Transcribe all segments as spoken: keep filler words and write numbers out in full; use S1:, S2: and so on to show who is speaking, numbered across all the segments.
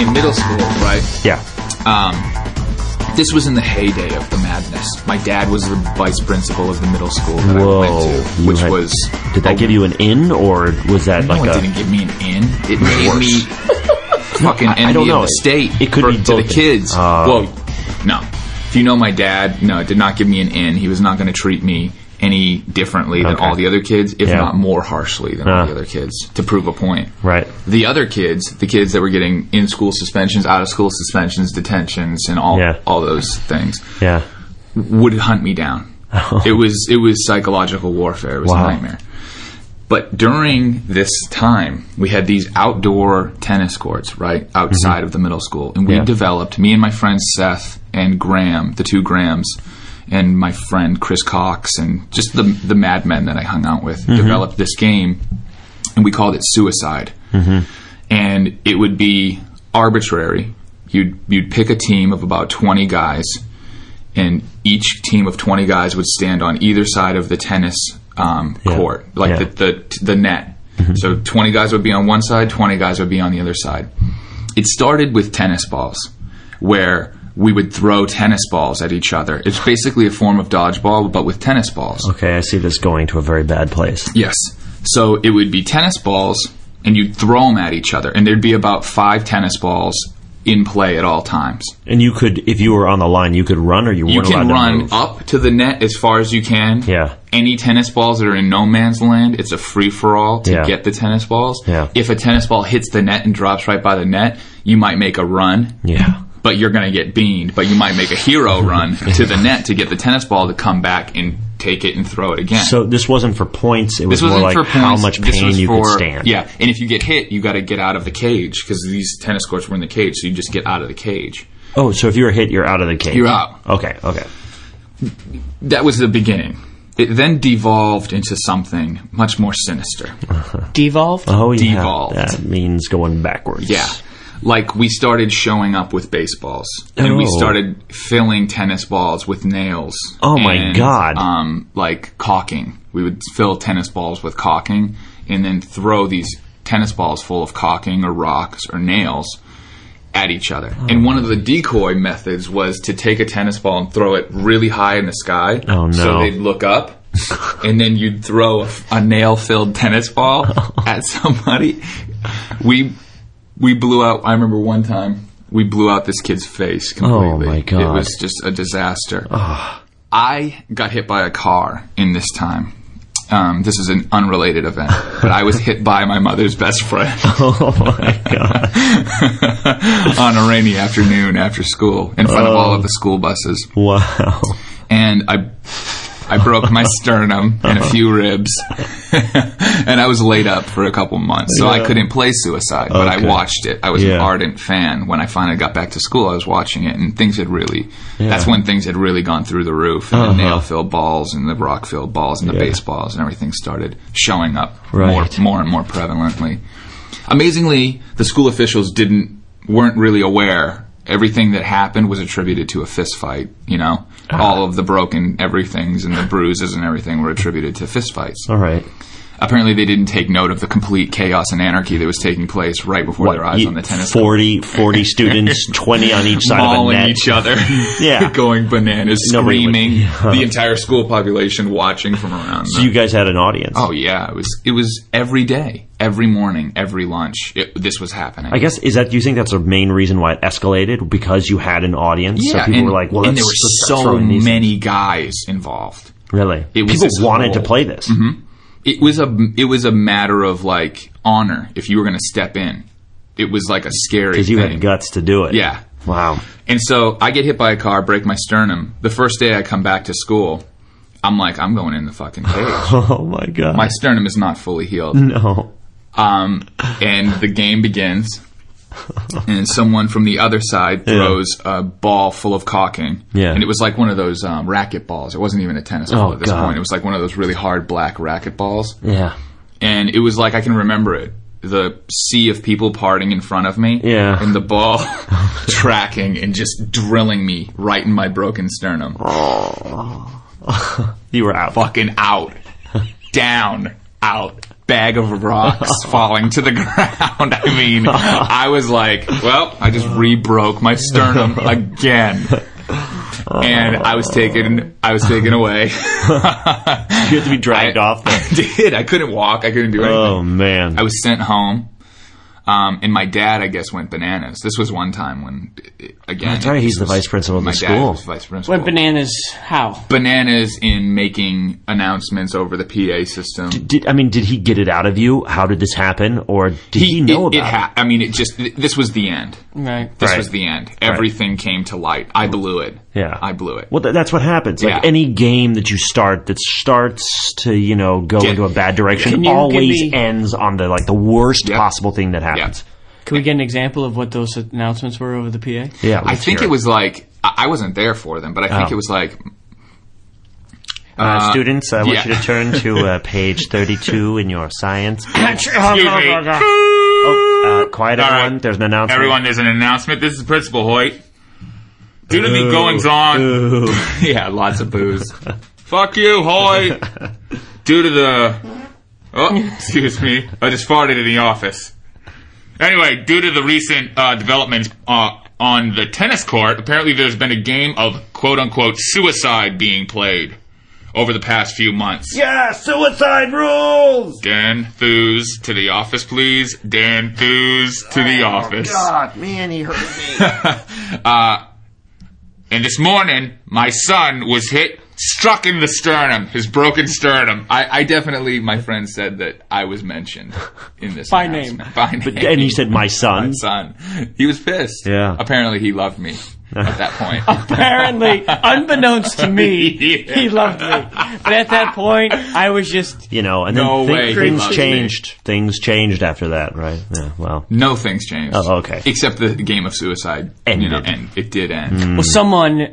S1: in middle school, right?
S2: Yeah.
S1: Um, this was in the heyday of the madness. My dad was the vice principal of the middle school that
S2: Whoa,
S1: I went to,
S2: you
S1: which
S2: had-
S1: was...
S2: Did that
S1: a-
S2: give you an in, or was that
S1: No,
S2: like
S1: it
S2: a...
S1: didn't give me an in. It made me fucking
S2: I- I
S1: envy
S2: don't know.
S1: of the state.
S2: It could
S1: for,
S2: be
S1: to the
S2: both.
S1: kids.
S2: Uh,
S1: well, no. If you know my dad, no, it did not give me an in. He was not going to treat me any differently than
S2: Okay.
S1: all the other kids, if
S2: Yeah.
S1: not more harshly than
S2: Uh.
S1: all the other kids, to prove a point.
S2: Right.
S1: The other kids, the kids that were getting in-school suspensions, out-of-school suspensions, detentions, and all
S2: Yeah.
S1: all those things,
S2: Yeah.
S1: would hunt me down. It was it was psychological warfare. It was
S2: Wow.
S1: a nightmare. But during this time, we had these outdoor tennis courts, right, outside
S2: Mm-hmm.
S1: of the middle school. And we
S2: Yeah.
S1: developed, me and my friend Seth and Graham, the two Grahams, and my friend Chris Cox, and just the the madmen that I hung out with,
S2: Mm-hmm.
S1: developed this game, and we called it Suicide.
S2: Mm-hmm.
S1: And it would be arbitrary. You'd, you'd pick a team of about twenty guys, and each team of twenty guys would stand on either side of the tennis um,
S2: Yeah.
S1: court, like
S2: Yeah.
S1: the, the the net. So twenty guys would be on one side, twenty guys would be on the other side. It started with tennis balls, where we would throw tennis balls at each other. It's basically a form of dodgeball, but with tennis balls.
S2: Okay, I see this going to a very bad place.
S1: Yes. So it would be tennis balls, and you'd throw them at each other, and there'd be about five tennis balls in play at all times.
S2: And you could, if you were on the line, you could run, or you,
S1: You
S2: weren't
S1: can
S2: allowed to
S1: run
S2: move.
S1: up to the net as far as you can.
S2: Yeah.
S1: Any tennis balls that are in no man's land, it's a free-for-all to
S2: Yeah.
S1: get the tennis balls.
S2: Yeah.
S1: If a tennis ball hits the net and drops right by the net, you might make a run,
S2: Yeah.
S1: but you're going to get beaned. But you might make a hero run to the net to get the tennis ball to come back and take it and throw it again.
S2: So this wasn't for points. It was
S1: This
S2: more
S1: wasn't
S2: like
S1: for
S2: how
S1: points.
S2: much
S1: This
S2: pain
S1: was
S2: you
S1: for,
S2: could stand.
S1: Yeah, and if you get hit, you got to get out of the cage, because these tennis courts were in the cage, so you just get out of the cage.
S2: Oh, so if you were hit, you're out of the cage.
S1: You're out.
S2: Okay, okay.
S1: That was the beginning. It then devolved into something much more sinister.
S3: Devolved?
S2: Oh, yeah.
S1: Devolved.
S2: That means going backwards.
S1: Yeah. Like, we started showing up with baseballs, and we
S2: Oh.
S1: started filling tennis balls with nails.
S2: Oh, my
S1: and,
S2: God.
S1: Um, like caulking. We would fill tennis balls with caulking, and then throw these tennis balls full of caulking or rocks or nails at each other.
S2: Oh.
S1: And one of the decoy methods was to take a tennis ball and throw it really high in the sky.
S2: Oh, no.
S1: So they'd look up, and then you'd throw a, a nail-filled tennis ball at somebody. We we blew out. I remember one time we blew out this kid's face completely.
S2: Oh, my God.
S1: It was just a disaster. I got hit by a car in this time. Um, this is an unrelated event, but I was hit by my mother's best friend.
S2: Oh, my God.
S1: On a rainy afternoon after school in front of all of the school buses.
S2: Wow.
S1: And I I broke my sternum and a few ribs. And I was laid up for a couple months, so I
S2: Yeah.
S1: couldn't play Suicide, but
S2: Okay.
S1: I watched it. I was
S2: Yeah.
S1: an ardent fan. When I finally got back to school, I was watching it, and things had really, that's when things had really gone through the roof. And
S2: Uh-huh.
S1: the nail-filled balls and the rock-filled balls and the
S2: Yeah.
S1: baseballs and everything started showing up
S2: Right.
S1: more, more and more prevalently. Amazingly, the school officials didn't, weren't really aware. Everything that happened was attributed to a fist fight, you know? All of the broken everythings and the bruises and everything were attributed to fist fights.
S2: All right.
S1: Apparently they didn't take note of the complete chaos and anarchy that was taking place right before their eyes
S2: you-
S1: on the tennis court.
S2: forty, forty students, twenty on each side of a
S1: Mauling
S2: net.
S1: each other,
S2: Yeah.
S1: going bananas,
S2: Nobody would-
S1: screaming,
S2: Yeah.
S1: the entire school population watching from around
S2: So
S1: them.
S2: you guys had an audience.
S1: Oh yeah, it was it was every day, every morning, every lunch. It, this was happening.
S2: I guess, is that, do you think that's the main reason why it escalated? Because you had an audience?
S1: yeah,
S2: So people
S1: and,
S2: were like, well,
S1: and
S2: let's,
S1: there were
S2: let's start
S1: so
S2: throwing these
S1: many guys involved.
S2: things. Really?
S1: It was
S2: people
S1: this
S2: wanted to
S1: whole-
S2: play this.
S1: Mm-hmm. It was a it was a matter of like honor if you were going to step in. It was like a scary
S2: Because you
S1: thing.
S2: had guts to do it.
S1: Yeah.
S2: Wow.
S1: And so I get hit by a car, break my sternum. The first day I come back to school, I'm like, I'm going in the fucking cage.
S2: Oh, my God.
S1: My sternum is not fully healed.
S2: No.
S1: Um, and the game begins, and someone from the other side throws a ball full of caulking.
S2: Yeah.
S1: And it was like one of those um, racket balls. It wasn't even a tennis ball
S2: Oh,
S1: at this
S2: God.
S1: point. It was like one of those really hard black racket balls.
S2: Yeah.
S1: And it was like, I can remember it. The sea of people parting in front of me.
S2: Yeah.
S1: And the ball tracking and just drilling me right in my broken sternum.
S2: You were out.
S1: Fucking out. Down. Out. bag of rocks falling to the ground. I mean, I was like, well, I just re-broke my sternum again. And I was taken, I was taken away.
S2: You had to be dragged
S1: I,
S2: off there.
S1: I did. I couldn't walk. I couldn't do anything.
S2: Oh, man.
S1: I was sent home. Um, and my dad, I guess, went bananas. This was one time when, again...
S2: That's right, he's the
S1: was,
S2: vice principal of the
S1: my
S2: school.
S1: Dad was vice principal.
S3: Went bananas how?
S1: Bananas in making announcements over the P A system.
S2: Did, I mean, did he get it out of you? How did this happen? Or did he, he know
S1: it,
S2: about
S1: it? Ha- I mean, it just... This was the end.
S3: Right.
S1: This
S2: right.
S1: was the end. Everything right. came to light. I blew it.
S2: Yeah.
S1: I blew it.
S2: Well, th- that's what happens. Like
S1: yeah.
S2: any game that you start that starts to, you know, go
S1: Get,
S2: into a bad direction always me... ends on the, like, the worst
S1: yep.
S2: possible thing that happens.
S1: Yep.
S3: Can we get an example of what those announcements were over the P A?
S2: Yeah,
S1: I think it was like, I wasn't there for them, but I think
S2: oh.
S1: it was like...
S2: Uh, uh, students, I want
S1: yeah.
S2: you to turn to uh, page thirty-two in your science.
S1: Excuse me.
S2: Oh, uh, quiet, everyone.
S1: Right.
S2: There's an announcement.
S1: Everyone, there's an announcement. This is Principal Hoyt. Due to the goings-on... yeah, lots of booze. Fuck you, Hoyt. Due to the... Oh, excuse me. I just farted in the office. Anyway, due to the recent uh, developments uh, on the tennis court, apparently there's been a game of quote-unquote suicide being played over the past few months.
S2: Yeah, suicide rules!
S1: Dan Thews to the office, please. Dan Thews to the
S2: oh,
S1: office.
S2: God, man, he hurt me.
S1: uh, and this morning, my son was hit... Struck in the sternum, his broken sternum. I, I definitely, my friend said that I was mentioned in this
S3: by name.
S1: By name.
S2: But, and he said, my son.
S1: My son. He was pissed.
S2: Yeah.
S1: Apparently he loved me at that point.
S3: Apparently, unbeknownst to me, yeah. he loved me. But at that point, I was just...
S2: You know, and then
S1: no
S2: th-
S1: way
S2: things changed.
S1: Me.
S2: Things changed after that, right? Yeah, well.
S1: No things changed.
S2: Oh, okay.
S1: Except the game of suicide.
S2: Ended.
S1: You know, and it did end.
S2: Mm.
S3: Well, someone...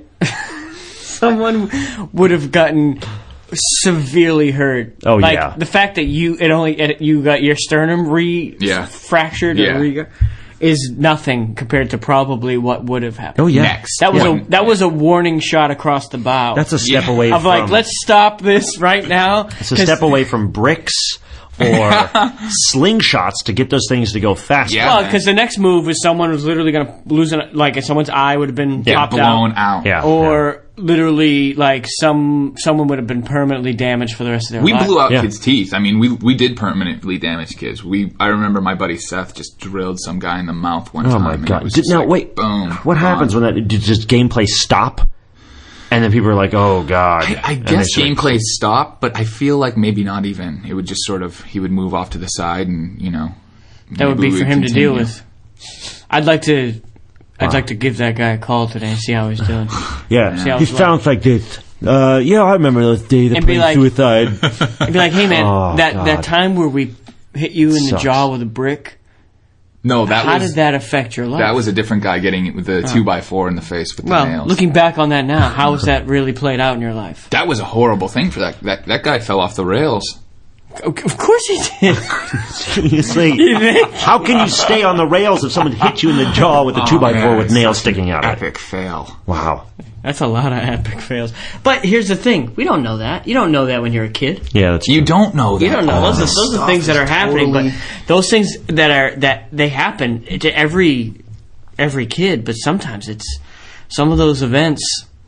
S3: Someone would have gotten severely hurt.
S2: Oh,
S3: like,
S2: yeah.
S3: The fact that you it only it, you got your sternum re
S1: yeah.
S3: fractured
S1: yeah.
S3: or re- is nothing compared to probably what would have happened.
S2: Oh yeah,
S1: next
S3: that was
S1: yeah.
S3: a that was a warning shot across the bow.
S2: That's a step
S1: yeah.
S2: away
S3: of
S2: from.
S3: like, let's stop this right now.
S2: It's a step away from bricks or slingshots to get those things to go faster.
S1: Yeah,
S3: well, because the next move was someone was literally going to lose an, like someone's eye would have been
S1: yeah,
S3: popped
S1: blown
S3: out,
S1: out.
S2: Yeah,
S3: or.
S2: Yeah.
S3: Literally, like some someone would have been permanently damaged for the rest of their
S1: we
S3: life.
S1: We blew out
S2: yeah.
S1: kids' teeth. I mean, we we did permanently damage kids. We I remember my buddy Seth just drilled some guy in the mouth one
S2: oh
S1: time.
S2: Oh my god!
S1: And
S2: Did, now
S1: like,
S2: wait,
S1: boom.
S2: What happens when that? Did just gameplay stop? And then people are like, "Oh God!"
S1: I, I guess gameplay stopped, but I feel like maybe not even. It would just sort of he would move off to the side, and you know,
S3: that would be for him
S1: continue.
S3: to deal with. I'd like to. I'd
S2: wow.
S3: like to give that guy a call today and see how he's doing.
S2: Yeah,
S3: see how
S2: he
S3: he's
S2: sounds like this. Uh, yeah, I remember those days of playing
S3: like,
S2: suicide.
S3: And be like, "Hey man,
S2: oh,
S3: that
S2: God.
S3: that time where we hit you in
S2: Sucks.
S3: the jaw with a brick."
S1: No, that
S3: how
S1: was,
S3: did that affect your life?
S1: That was a different guy getting with the oh. two by four in the face with the
S3: well,
S1: nails.
S3: Looking back on that now, how has that really played out in your life?
S1: That was a horrible thing for that. That that guy fell off the rails.
S3: Of course he did.
S2: Seriously, how can you stay on the rails if someone hit you in the jaw with a two by four with nails sticking out?
S1: Epic fail.
S2: Wow,
S3: that's a lot of epic fails. But here's the thing: we don't know that. You don't know that when you're a kid.
S2: Yeah, that's
S1: you
S2: true.
S1: don't know that.
S3: You don't know.
S1: Oh,
S3: those are, those are things that are happening.
S1: totally.
S3: But those things that are that they happen to every every kid. But sometimes it's some of those events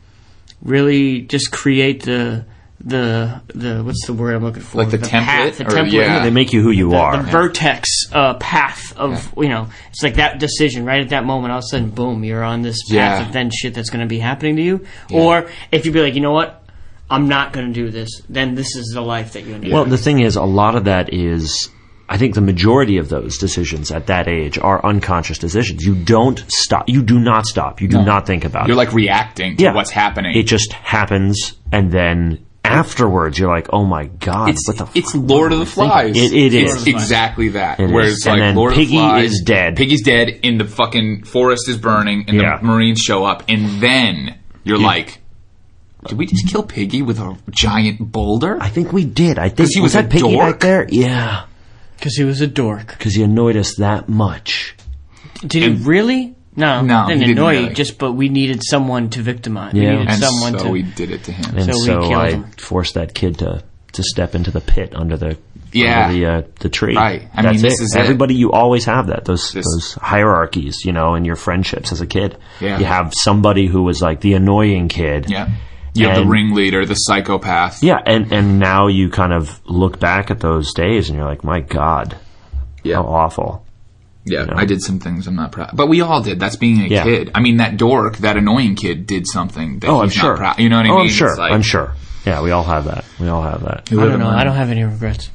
S3: really just create the. The the what's the word I'm looking for?
S1: Like the,
S3: the
S1: template,
S3: path, the
S1: or,
S3: template.
S1: Yeah.
S2: They make you who you
S3: the,
S2: are.
S3: The vertex uh, path of
S1: yeah.
S3: you know, it's like that decision right at that moment. All of a sudden, boom, you're on this path
S1: yeah.
S3: of then shit that's going to be happening to you.
S1: Yeah.
S3: Or if you be like, you know what, I'm not going to do this, then this is the life that you end up.
S2: Well, the thing is, a lot of that is. I think the majority of those decisions at that age are unconscious decisions. You don't stop. You do not stop. You do
S1: no.
S2: not think about
S1: You're
S2: it.
S1: You're like reacting to
S2: yeah.
S1: what's happening.
S2: It just happens, and then afterwards, you're like, "Oh my god!"
S1: It's,
S2: what the
S1: it's
S2: fuck
S1: Lord of the Flies.
S2: It, it
S1: it's
S2: is
S1: exactly that.
S2: It
S1: Where
S2: is.
S1: it's
S2: And
S1: like
S2: then
S1: Lord
S2: Piggy
S1: of the Flies
S2: is dead.
S1: Piggy's dead, and the fucking forest is burning, and
S2: Yeah.
S1: the Marines show up, and then you're yeah. like, "Did we just kill Piggy with a giant boulder?"
S2: I think we did. I think
S1: because he was,
S2: was
S1: a
S2: that Piggy
S1: dork?
S2: back there. Yeah,
S3: because he was a dork.
S2: Because he annoyed us that much.
S3: Did and, he really? No,
S1: no,
S3: didn't
S1: he
S3: annoy
S1: didn't really.
S3: you. Just, but we needed someone to victimize.
S2: Yeah.
S3: We needed
S1: and
S3: someone
S1: so
S3: to.
S1: we did it to him.
S2: And
S3: so,
S2: so
S3: we killed
S2: I
S3: him.
S2: forced that kid to to step into the pit under the
S1: Yeah.
S2: under the uh, the tree.
S1: Right. I
S2: That's
S1: mean, this
S2: it.
S1: is it.
S2: Everybody, you always have that. Those
S1: This-
S2: those hierarchies, you know, in your friendships as a kid.
S1: Yeah.
S2: You have somebody who was like the annoying kid.
S1: Yeah. You have the
S2: And-
S1: ringleader, the psychopath.
S2: Yeah, and, and now you kind of look back at those days and you're like, my God,
S1: Yeah.
S2: how awful.
S1: Yeah,
S2: know?
S1: I did some things I'm not proud. But we all did. That's being a
S2: Yeah.
S1: kid. I mean, that dork, that annoying kid, did something that
S2: Oh, I'm
S1: he's
S2: sure.
S1: not proud. You know what I
S2: oh,
S1: mean?
S2: I'm sure.
S1: It's like,
S2: I'm sure. Yeah, we all have that. We all have that.
S1: who
S3: I
S1: would
S3: don't know.
S1: have
S3: I
S1: known?
S3: don't have any regrets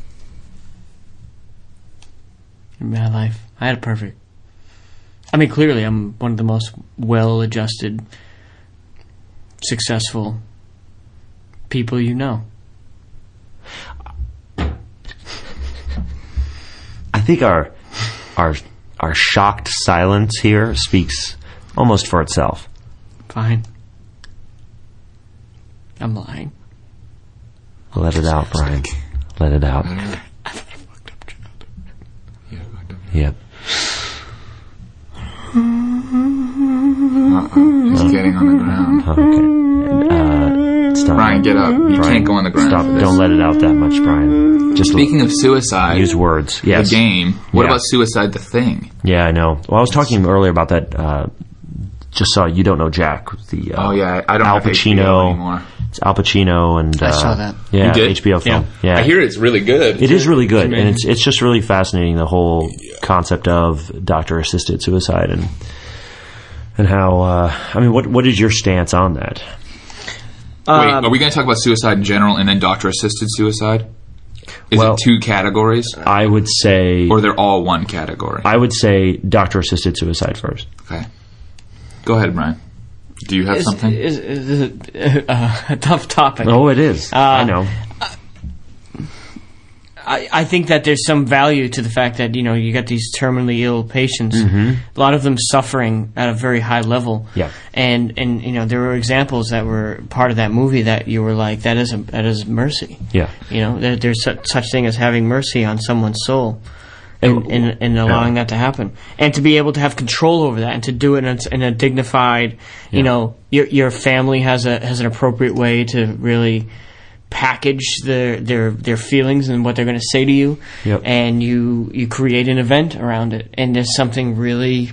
S3: in my life. I had it perfect. I mean, clearly, I'm one of the most well-adjusted, successful people you know.
S2: I think our our our shocked silence here speaks almost for itself.
S3: Fine. I'm lying.
S2: Let it out, Brian. Let it out. Yep.
S1: Uh-oh. He's getting on the ground.
S2: Okay. Uh, stop.
S1: Brian, get up. You
S2: Brian,
S1: can't go on the ground
S2: Stop.
S1: for this.
S2: Don't let it out that much, Brian. Just
S1: Speaking of suicide,
S2: use words. Yes.
S1: the game. What
S2: Yeah.
S1: about Suicide the Thing?
S2: Yeah, I know. Well, I was talking earlier about that. Uh, just saw You Don't Know Jack. The uh,
S1: Oh, yeah. I don't
S2: Al
S1: have H B O
S2: Pacino
S1: anymore.
S2: It's Al Pacino and uh,
S3: I saw that.
S2: Yeah,
S1: You did?
S2: H B O film. Yeah,
S1: I hear it's really good.
S2: It is really good,
S3: amazing.
S2: and it's it's just really fascinating, the whole concept of doctor assisted suicide and and how. Uh, I mean, what what is your stance on that?
S1: Wait,
S3: Um,
S1: are we going to talk about suicide in general and then doctor-assisted suicide? Is
S2: Well-
S1: it two categories?
S2: I would say,
S1: Or they're all one category?
S2: I would say doctor assisted suicide first.
S1: Okay. Go ahead, Brian. Do you have
S3: is,
S1: something?
S3: is, is it, uh, a tough topic.
S2: Oh, it is.
S3: Uh,
S2: I know.
S3: I, I think that there's some value to the fact that, you know, you got these terminally ill patients, a lot of them suffering at a very high level.
S2: Yeah.
S3: And, and, you know, there were examples that were part of that movie that you were like, that is a, that is mercy.
S2: Yeah.
S3: You know, there, there's such, such thing as having mercy on someone's soul.
S2: And-
S3: And, and, and allowing that to happen, and to be able to have control over that, and to do it in a, in a dignified, you
S2: Yeah.
S3: know, your your family has a has an appropriate way to really package their their their feelings and what they're going to say to you,
S2: Yep.
S3: and you you create an event around it, and there's something really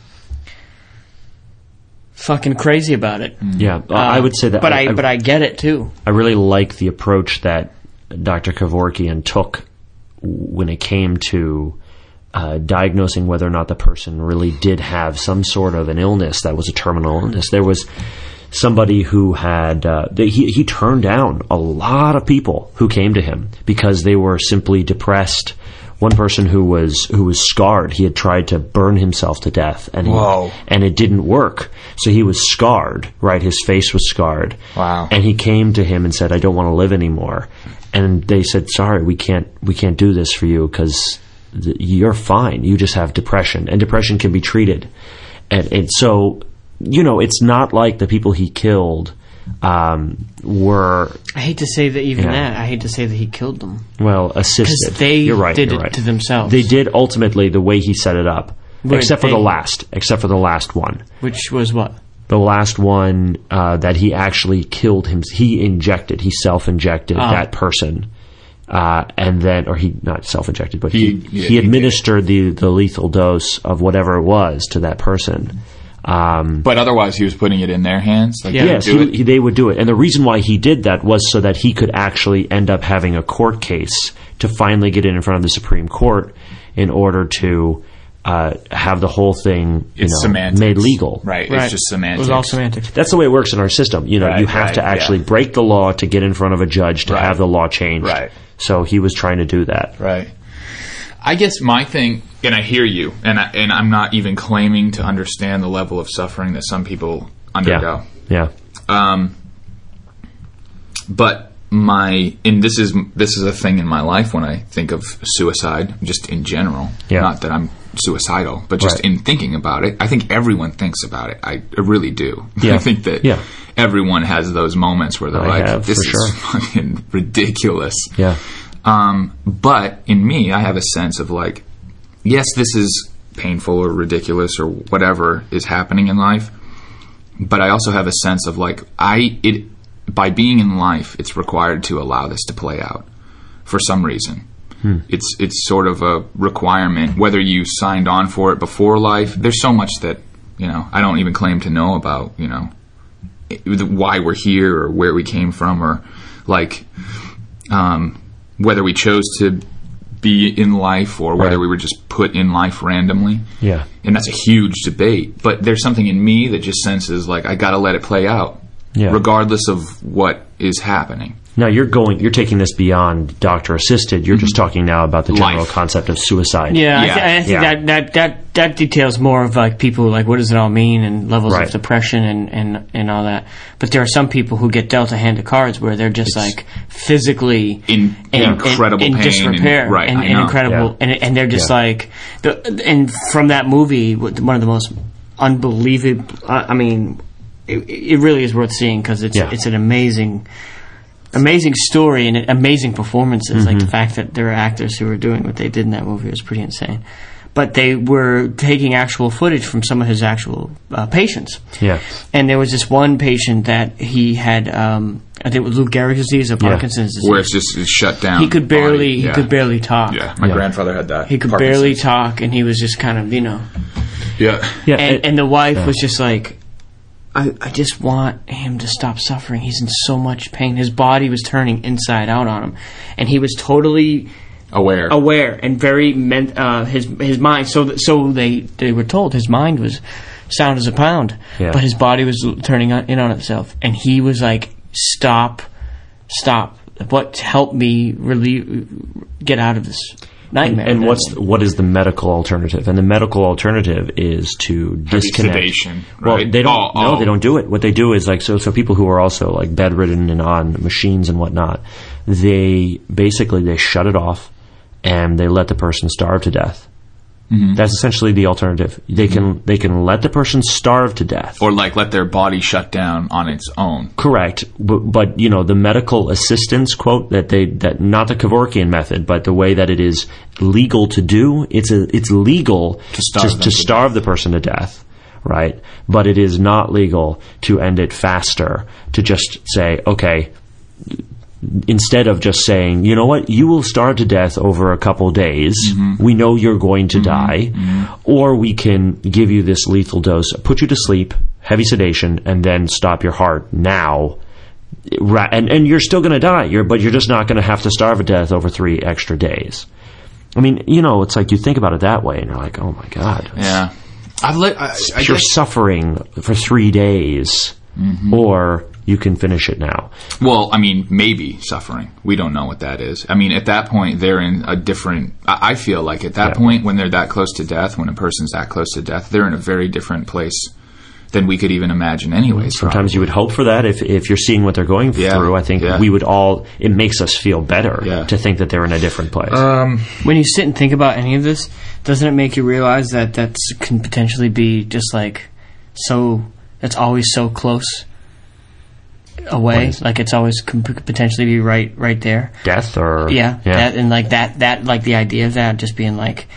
S3: fucking crazy about it.
S2: Yeah, I would say that.
S3: but I, but I get it too.
S2: I really like the approach that Doctor Kevorkian took when it came to uh, diagnosing whether or not the person really did have some sort of an illness that was a terminal illness. There was somebody who had uh, he he turned down a lot of people who came to him because they were simply depressed. One person who was who was scarred, he had tried to burn himself to death, and he,
S1: Whoa.
S2: and it didn't work. So he was scarred, right? His face was scarred.
S1: Wow.
S2: And he came to him and said, "I don't want to live anymore." And they said, "Sorry, we can't we can't do this for you because th- you're fine. You just have depression, and depression can be treated." And, and so, you know, it's not like the people he killed um, were
S3: I hate to say that even
S2: Yeah.
S3: that. I hate to say that he killed them.
S2: well assisted.
S3: Because they
S2: you're right,
S3: did
S2: you're
S3: it
S2: right.
S3: to themselves.
S2: They did ultimately the way he set it up,
S3: But
S2: except for
S3: they-
S2: the last, except for the last one.
S3: Which was what?
S2: The last one uh, that he actually killed him, he injected, he self-injected
S3: Oh.
S2: that person, uh, and then, or he not self-injected, but he
S1: He-
S2: he,
S1: yeah, he
S2: administered the the lethal dose of whatever it was to that person. Um,
S1: But otherwise, he was putting it in their hands? Like,
S3: Yeah.
S1: they would
S2: yes,
S1: do
S2: he,
S1: it?
S2: he, they would do it, and the reason why he did that was so that he could actually end up having a court case to finally get it in front of the Supreme Court in order to uh, have the whole thing, you
S1: It's
S2: know,
S1: semantics.
S2: made legal.
S1: Right,
S3: Right.
S1: it's just
S3: It
S1: semantics.
S3: was all semantics.
S2: That's the way it works in our system. You know,
S1: Right,
S2: you have
S1: right,
S2: to actually
S1: yeah.
S2: break the law to get in front of a judge to
S1: Right.
S2: have the law changed.
S1: Right.
S2: So he was trying to do that.
S1: Right. I guess my thing, and I hear you, and, I, and I'm not even claiming to understand the level of suffering that some people undergo.
S2: Yeah.
S1: Um, but my, and this is this is a thing in my life when I think of suicide, just in general.
S2: Yeah.
S1: Not that I'm suicidal, but just
S2: Right.
S1: in thinking about it, I think everyone thinks about it. I, I really do.
S2: Yeah.
S1: I think that
S2: Yeah.
S1: everyone has those moments where they're
S2: I
S1: like,
S2: have,
S1: "This
S2: for
S1: is
S2: sure.
S1: fucking ridiculous."
S2: Yeah.
S1: Um, but in me, I have a sense of like, yes, this is painful or ridiculous or whatever is happening in life. But I also have a sense of like, I, it, by being in life, it's required to allow this to play out for some reason. Hmm. It's it's sort of a requirement, whether you signed on for it before life. There's so much that, you know, I don't even claim to know about, you know, why we're here or where we came from, or like um, whether we chose to be in life or whether right. we were just put in life randomly.
S2: Yeah.
S1: And that's a huge debate. But there's something in me that just senses like I got to let it play out, yeah. regardless of what is happening.
S2: Now you're going, you're taking this beyond doctor assisted. You're mm-hmm. just talking now about the general
S1: Life.
S2: concept of suicide.
S3: Yeah,
S1: yeah.
S3: I, th- I think
S2: yeah.
S3: that, that that that details more of like people like what does it all mean and levels
S2: right.
S3: of depression and, and, and all that. But there are some people who get dealt a hand of cards where they're just it's like physically
S1: in, in incredible
S3: in, in
S1: pain,
S3: disrepair
S1: and, right,
S3: and, and incredible,
S2: yeah.
S3: and and they're just
S2: yeah.
S3: like the, and from that movie, one of the most unbelievable. I mean, it, it really is worth seeing because it's
S2: yeah.
S3: it's an amazing. Amazing story and amazing performances. Mm-hmm. Like the fact that there are actors who were doing what they did in that movie was pretty insane. But they were taking actual footage from some of his actual uh, patients.
S2: Yeah.
S3: And there was this one patient that he had, um, I think it was Lou Gehrig's disease or Parkinson's
S1: yeah.
S3: disease.
S1: Where it's just it's shut down.
S3: He could barely,
S1: yeah.
S3: he could barely talk.
S1: Yeah, my
S2: yeah.
S1: grandfather had that.
S3: He could barely talk, and he was just kind of, you know.
S1: Yeah.
S2: yeah.
S3: And,
S2: it,
S3: and the wife
S2: yeah.
S3: was just like, I, I just want him to stop suffering. He's in so much pain. His body was turning inside out on him, and he was totally
S1: aware,
S3: aware, and very men- uh, his his mind. So th- so they they were told his mind was sound as a pound,
S2: yeah.
S3: but his body was turning on, in on itself, and he was like, "Stop, stop! What helped me relieve, get out of this." Nightmare.
S2: And, and what's what is the medical alternative? And the medical alternative is to disconnect.
S1: Sedation, right?
S2: Well, they don't.
S1: Oh,
S2: no,
S1: oh.
S2: they don't do it. What they do is like so. So people who are also like bedridden and on machines and whatnot, they basically they shut it off and they let the person starve to death. Mm-hmm. That's essentially the alternative. They mm-hmm. can they can let the person starve to death,
S1: or like let their body shut down on its own.
S2: Correct, but, but you know the medical assistance quote that they that not the Kevorkian method, but the way that it is legal to do. It's a it's legal
S1: to starve,
S2: to, to, to starve the person to death, right? But it is not legal to end it faster. To just say okay. Instead of just saying, you know what, you will starve to death over a couple days, mm-hmm. we know you're going to mm-hmm. die, mm-hmm. or we can give you this lethal dose, put you to sleep, heavy sedation, and then stop your heart now. And and you're still going to die, you're, but you're just not going to have to starve to death over three extra days. I mean, you know, it's like you think about it that way, and you're like, oh my God.
S1: Yeah. I've let, I, I
S2: you're
S1: guess.
S2: suffering for three days, mm-hmm. or you can finish it now.
S1: Well, I mean, maybe suffering. We don't know what that is. I mean, at that point, they're in a different... I feel like at that yeah. point, when they're that close to death, when a person's that close to death, they're in a very different place than we could even imagine anyways.
S2: Sometimes
S1: probably.
S2: You would hope for that. If if you're seeing what they're going
S1: yeah.
S2: through, I think
S1: yeah.
S2: we would all... It makes us feel better
S1: yeah.
S2: to think that they're in a different place.
S1: Um,
S3: when you sit and think about any of this, doesn't it make you realize that that can potentially be just like so... That's always so close... away, like it's always could potentially be right right there.
S2: Death or
S3: yeah,
S2: yeah.
S3: That, and like that that like the idea of that just being like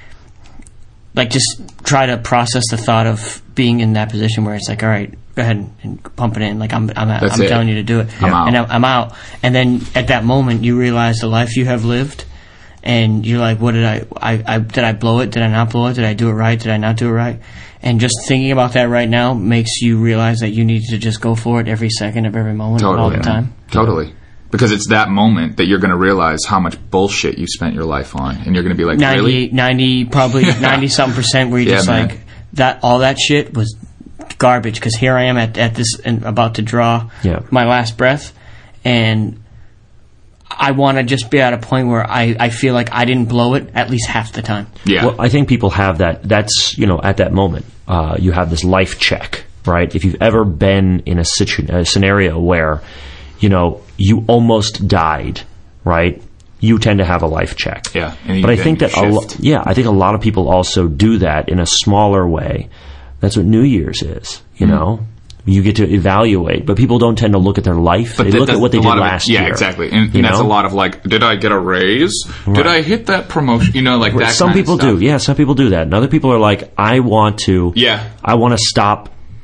S3: like just try to process the thought of being in that position where it's like, all right, go ahead and, and pump it in, like I'm I'm, I'm
S1: it.
S3: telling you to do it,
S1: I'm out.
S3: and I'm, I'm out, and then at that moment you realize the life you have lived, and you're like, what did I, I I did I blow it? Did I not blow it? Did I do it right? Did I not do it right? And just thinking about that right now makes you realize that you need to just go for it every second of every moment,
S1: totally,
S3: all the
S1: yeah.
S3: time.
S1: Totally. Because it's that moment that you're going to realize how much bullshit you spent your life on. And you're going to be like,
S3: ninety-eight,
S1: really?
S3: ninety, probably
S1: yeah.
S3: ninety-something percent where you're
S1: yeah,
S3: just
S1: man.
S3: like, that all that shit was garbage. Because here I am at, at this, and about to draw
S2: yeah.
S3: my last breath. And I want to just be at a point where I, I feel like I didn't blow it at least half the time.
S1: Yeah.
S2: Well, I think people have that. That's, you know, at that moment, uh, you have this life check, right? If you've ever been in a, situ- a scenario where, you know, you almost died, right? You tend to have a life check.
S1: Yeah.
S2: But I think that, a lo- yeah, I think a lot of people also do that in a smaller way. That's what New Year's is, you mm-hmm. know? You get to evaluate, but people don't tend to look at their life.
S1: But
S2: they look at what they did last
S1: it, yeah,
S2: year.
S1: Yeah, exactly. And, and that's a lot of like, did I get a raise? Right. Did I hit that promotion? You know, like that
S2: Some
S1: kind
S2: people
S1: of stuff.
S2: do. Yeah, some people do that. And other people are like, I want to.
S1: Yeah.
S2: I want to stop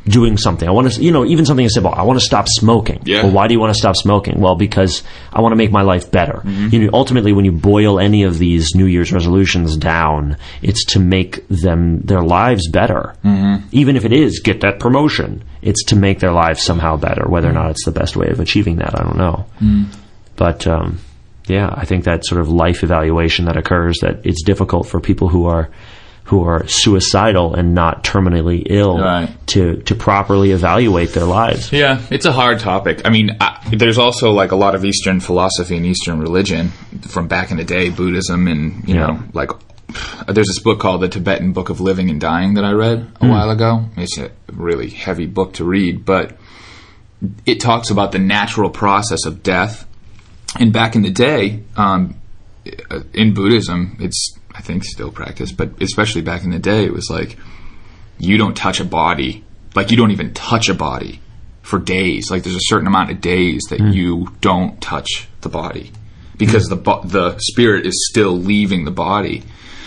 S2: doing something. I want to, you know, even something as simple. I want to stop smoking.
S1: Yeah.
S2: Well, why do you want to stop smoking? Well, because I want to make my life better. Mm-hmm. You know, ultimately, when you boil any of these New Year's resolutions down, it's to make them their lives better. Mm-hmm. Even if it is get that promotion, it's to make their lives somehow better. Whether or not it's the best way of achieving that, I don't know. Mm. But um, yeah, I think that sort of life evaluation that occurs, that it's difficult for people who are. who are suicidal and not terminally ill
S1: right.
S2: to, to properly evaluate their lives.
S1: Yeah, it's a hard topic. I mean, I, there's also like a lot of Eastern philosophy and Eastern religion from back in the day, Buddhism and, you
S2: yeah.
S1: know, like there's this book called The Tibetan Book of Living and Dying that I read a mm. while ago. It's a really heavy book to read, but it talks about the natural process of death. And back in the day, um, in Buddhism, it's I think still practiced, but especially back in the day, it was like you don't touch a body, like you don't even touch a body for days. Like there's a certain amount of days that mm. you don't touch the body because mm. the bo- the spirit is still leaving the body.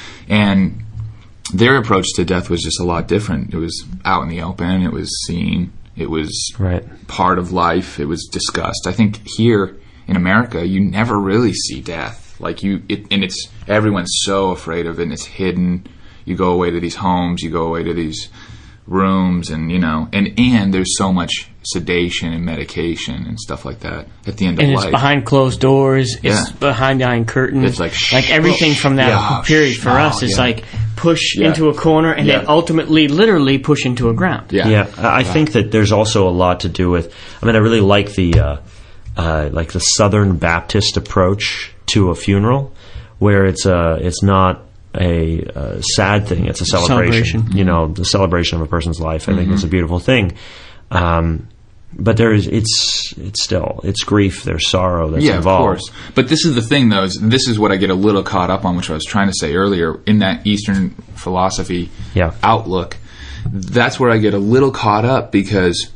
S1: And their approach to death was just a lot different. It was out in the open. It was seen. It was
S2: right.
S1: part of life. It was discussed. I think here in America, you never really see death. Like you, it, and it's everyone's so afraid of it. And it's hidden. You go away to these homes. You go away to these rooms, and you know, and and there's so much sedation and medication and stuff like that at the end
S3: and
S1: of
S3: life. And it's behind closed doors.
S1: Yeah.
S3: It's behind iron curtains.
S1: It's like
S3: like everything from that
S1: yeah,
S3: period for
S1: oh,
S3: us is
S1: yeah.
S3: like push
S1: yeah.
S3: into a corner and
S1: yeah.
S3: then ultimately, literally push into a ground.
S1: Yeah,
S2: yeah. I right. think that there's also a lot to do with. I mean, I really like the uh, uh, like the Southern Baptist approach to a funeral, where it's a it's not a, a sad thing; it's a celebration.
S3: celebration.
S2: You know, the celebration of a person's life. I
S1: Mm-hmm.
S2: think it's a beautiful thing. Um, but there is it's it's still it's grief. There's sorrow that's
S1: yeah,
S2: involved.
S1: of course. But this is the thing, though. Is this is what I get a little caught up on, which I was trying to say earlier in that Eastern philosophy
S2: yeah.
S1: outlook. That's where I get a little caught up because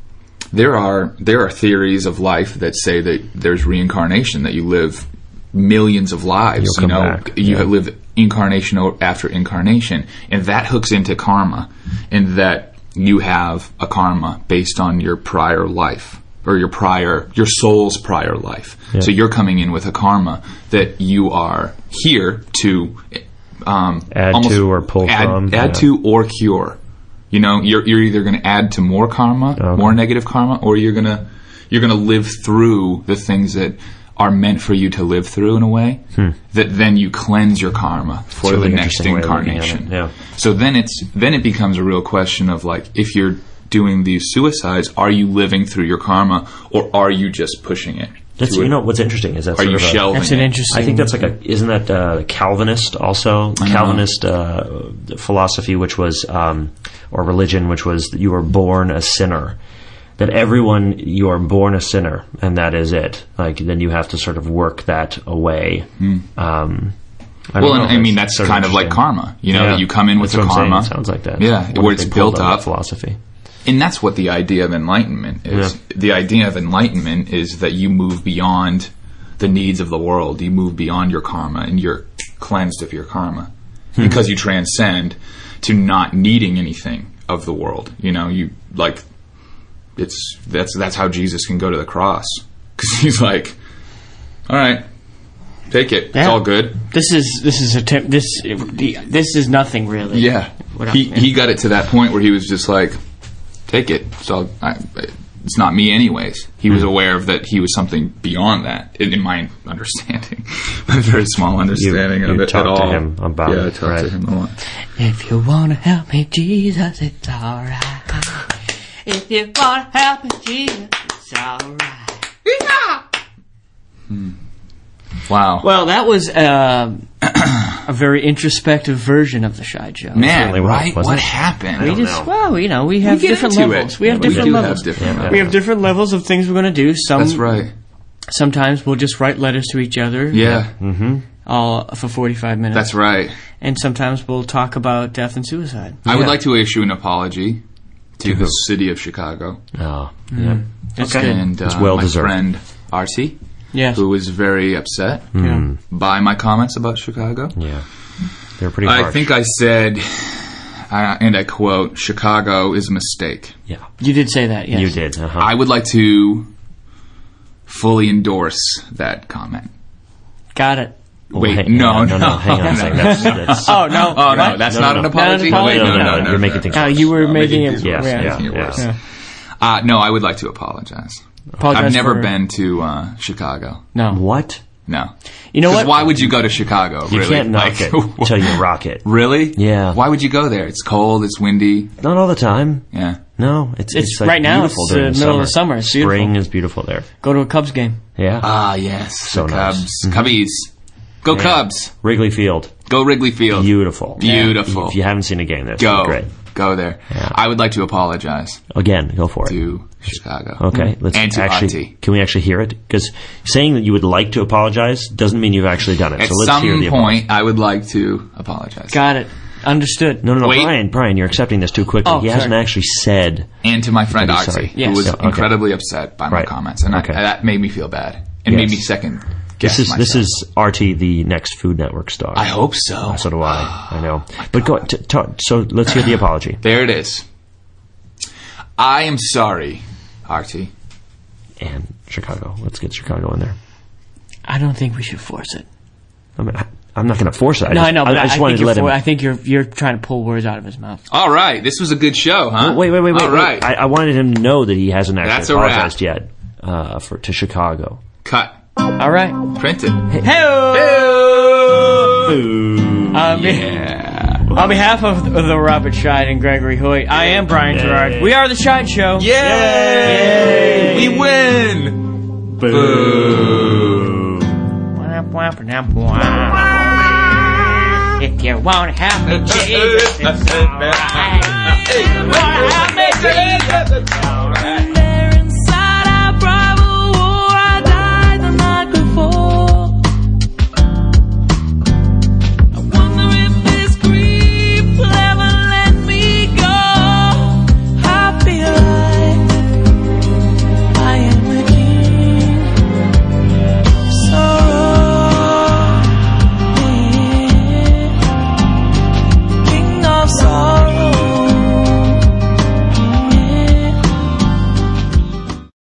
S1: there are there are theories of life that say that there's reincarnation, that you live millions of lives.
S2: You'll
S1: you know,
S2: come back.
S1: you
S2: yeah.
S1: live incarnation after incarnation, and that hooks into karma, and that you have a karma based on your prior life or your prior your soul's prior life.
S2: Yeah.
S1: So you're coming in with a karma that you are here to um,
S2: add to or pull
S1: add,
S2: from,
S1: add
S2: yeah.
S1: to or cure. You know, you're you're either going to add to more karma,
S2: okay.
S1: more negative karma, or you're gonna you're gonna live through the things that are meant for you to live through in a way hmm. that then you cleanse your karma for
S2: really
S1: the next incarnation.
S2: Yeah.
S1: So then it's then it becomes a real question of like, if you're doing these suicides, are you living through your karma, or are you just pushing it?
S2: That's, you know what's interesting is that
S1: are
S2: sort
S1: you
S2: of a,
S1: shelving
S3: that's an
S1: it?
S3: interesting.
S2: I think that's like a isn't that uh, Calvinist also Calvinist uh, philosophy, which was um, or religion, which was that you were born a sinner. That everyone, you are born a sinner, and that is it. Like, then you have to sort of work that away. Mm. Um, I
S1: well,
S2: know,
S1: and, I mean, that's kind of like karma. You know,
S2: yeah.
S1: that you come in with
S2: that's
S1: the karma.
S2: It sounds like that.
S1: Yeah,
S2: what
S1: where it's built up.
S2: Philosophy.
S1: And that's what the idea of enlightenment is.
S2: Yeah.
S1: The idea of enlightenment is that you move beyond the needs of the world. You move beyond your karma, and you're cleansed of your karma. Hmm. Because you transcend to not needing anything of the world. You know, you, like... It's that's that's how Jesus can go to the cross, because he's like, all right, take it. Yeah. It's all good.
S3: This is this is a temp- this this is nothing really.
S1: Yeah, he he got it to that point where he was just like, take it. So I, it's not me anyways. He mm. was aware of that he was something beyond that, in, in my understanding, a very small understanding
S2: you, you
S1: of it at all.
S2: To him about
S1: yeah, I
S2: it,
S1: talked
S2: right.
S1: to him a lot.
S3: If you wanna help me, Jesus, it's all right. If you want to help me, Jesus, it's alright. Yeah.
S1: Hmm. Wow.
S3: Well, that was uh, a very introspective version of the Shy Joe.
S1: Man,
S2: right?
S1: right? What
S2: it?
S1: happened?
S3: We just, know. well, you know, we have
S1: we
S3: different levels.
S1: It.
S3: We have
S1: yeah,
S3: different
S1: we
S3: levels.
S1: Have different
S2: yeah,
S1: levels.
S3: We have different levels of things we're going to do. Some,
S1: That's right.
S3: Sometimes we'll just write letters to each other.
S1: Yeah.
S2: Mm-hmm.
S3: All for forty-five minutes.
S1: That's right.
S3: And sometimes we'll talk about death and suicide.
S1: I
S2: yeah.
S1: would like to issue an apology to
S2: to
S1: the
S2: who?
S1: city of Chicago.
S2: Oh,
S3: mm.
S2: yeah.
S3: That's
S2: okay.
S3: good.
S1: And uh,
S2: it's well
S1: my
S2: deserved.
S1: friend Artie,
S3: yes.
S1: who was very upset
S2: mm.
S1: by my comments about Chicago.
S2: Yeah, they're pretty
S1: I
S2: harsh.
S1: think I said uh, and I quote, Chicago is a mistake.
S2: Yeah.
S3: You did say that, yes.
S2: You did. Uh-huh.
S1: I would like to fully endorse that comment.
S3: Got it.
S1: Wait,
S2: hang-
S1: no,
S2: no,
S1: no,
S2: no, hang on a second. That's, that's,
S3: Oh, no.
S1: Oh, no,
S3: What?
S1: that's
S2: No,
S1: not
S2: no,
S1: an
S2: no.
S1: apology?
S3: Not an
S1: Wait,
S3: apology?
S1: no, no,
S2: No,
S1: no,
S2: you're
S1: no,
S2: making
S1: no.
S2: things
S3: Oh,
S2: worse.
S3: you were
S1: No,
S3: making it...
S1: things
S2: Yes,
S1: worse,
S2: yeah,
S1: making it
S2: yeah.
S1: worse.
S3: Yeah.
S1: Uh, no, I would like to apologize.
S3: Apologize
S1: I've never
S3: for-
S1: been to uh, Chicago.
S3: No.
S2: What?
S1: No.
S3: You know
S1: 'Cause
S3: what?
S1: why would you go to Chicago?
S2: You
S1: really?
S2: can't knock
S1: Like,
S2: it till you rock it.
S1: Really?
S2: Yeah.
S1: Why would you go there? It's cold. It's windy.
S2: Not all the time.
S1: Yeah.
S2: No, it's
S3: It's-
S2: it's, like
S3: right now,
S2: beautiful
S3: it's
S2: during
S3: the middle of the summer. It's
S2: Spring
S3: beautiful.
S2: is beautiful there.
S3: Go to a Cubs game.
S2: Yeah.
S1: Ah, yes.
S2: So
S1: the
S2: nice.
S1: Cubs. Cubbies. Go
S2: Yeah.
S1: Cubs.
S2: Wrigley Field.
S1: Go Wrigley Field.
S2: Beautiful.
S1: Beautiful.
S2: If you haven't seen a game, that's
S1: Go.
S2: great.
S1: Go there.
S2: Yeah.
S1: I would like to apologize
S2: Again, go for it.
S1: to Chicago.
S2: Okay, let's
S1: And to
S2: actually.
S1: Artie.
S2: Can we actually hear it? Because saying that you would like to apologize doesn't mean you've actually done it.
S1: At
S2: so let's hear
S1: some
S2: the apology.
S1: point, I would like to apologize.
S3: Got it. Understood.
S2: No, no, no,
S1: Wait.
S2: Brian, Brian, you're accepting this too quickly.
S3: Oh,
S2: he
S3: sorry.
S2: hasn't actually said.
S1: And to my friend
S2: Okay,
S1: Artie,
S2: sorry.
S3: Yes.
S1: who was
S2: Yeah, okay.
S1: incredibly upset by my
S2: Right.
S1: comments. And
S2: Okay.
S1: I, that made me feel bad. It
S2: Yes.
S1: made me second guess
S2: This is this
S1: myself.
S2: is Artie, the next Food Network star.
S1: I hope so.
S2: So do I. I know. But go. T- t- so let's hear the apology.
S1: There it is. I am sorry, Artie.
S2: And Chicago. Let's get Chicago in there.
S3: I don't think we should force it.
S2: I mean, I, I'm not going to force it. I
S3: no,
S2: just,
S3: I know, but I,
S2: I just
S3: I
S2: wanted
S3: think
S2: to
S3: you're
S2: let him.
S3: for, I think you're you're trying to pull words out of his mouth.
S1: All right. This was a good show, huh?
S2: Wait, wait, wait, wait.
S1: All
S2: wait.
S1: right.
S2: I, I wanted him to know that he hasn't actually
S1: That's a wrap.
S2: apologized yet uh, for to Chicago.
S1: Cut.
S3: All right.
S1: Print it.
S3: Hey. On, be-
S1: Yeah.
S3: on behalf of the Robert Scheid and Gregory Hoyt, I am Brian Gerard. We are the Scheid Show.
S1: Yay! We win! Boo!
S3: If you want to have me, Jesus, it's alright. Wanna have me, Jesus, it's alright.